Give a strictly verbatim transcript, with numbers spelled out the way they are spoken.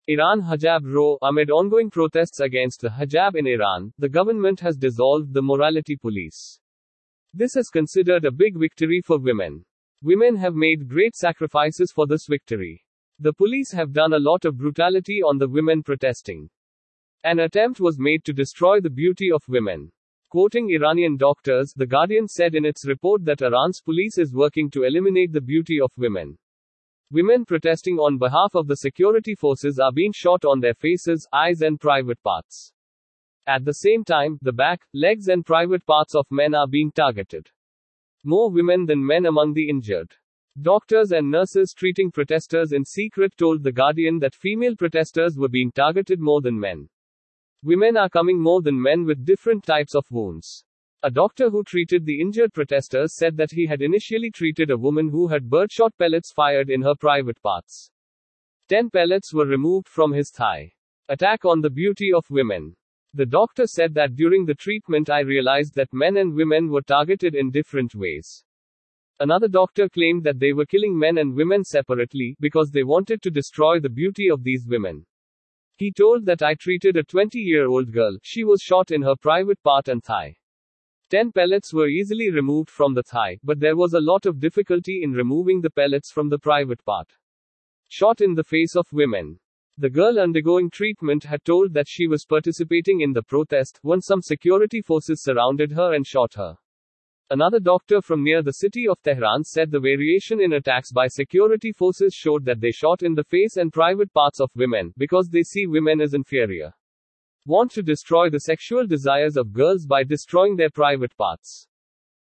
Iran hijab row. Amid ongoing protests against the hijab in Iran, the government has dissolved the morality police. This is considered a big victory for women. Women have made great sacrifices for this victory. The police have done a lot of brutality on the women protesting. An attempt was made to destroy the beauty of women. Quoting Iranian doctors, The Guardian said in its report that Iran's police is working to eliminate the beauty of women. Women protesting on behalf of the security forces are being shot on their faces, eyes, and private parts. At the same time, the back, legs, and private parts of men are being targeted. More women than men among the injured. Doctors and nurses treating protesters in secret told The Guardian that female protesters were being targeted more than men. Women are coming more than men with different types of wounds. A doctor who treated the injured protesters said that he had initially treated a woman who had birdshot pellets fired in her private parts. Ten pellets were removed from his thigh. Attack on the beauty of women. The doctor said that during the treatment I realized that men and women were targeted in different ways. Another doctor claimed that they were killing men and women separately, because they wanted to destroy the beauty of these women. He told that I treated a twenty-year-old girl, she was shot in her private part and thigh. Ten pellets were easily removed from the thigh, but there was a lot of difficulty in removing the pellets from the private part. Shot in the face of women. The girl undergoing treatment had told that she was participating in the protest, when some security forces surrounded her and shot her. Another doctor from near the city of Tehran said the variation in attacks by security forces showed that they shot in the face and private parts of women, because they see women as inferior. Want to destroy the sexual desires of girls by destroying their private parts.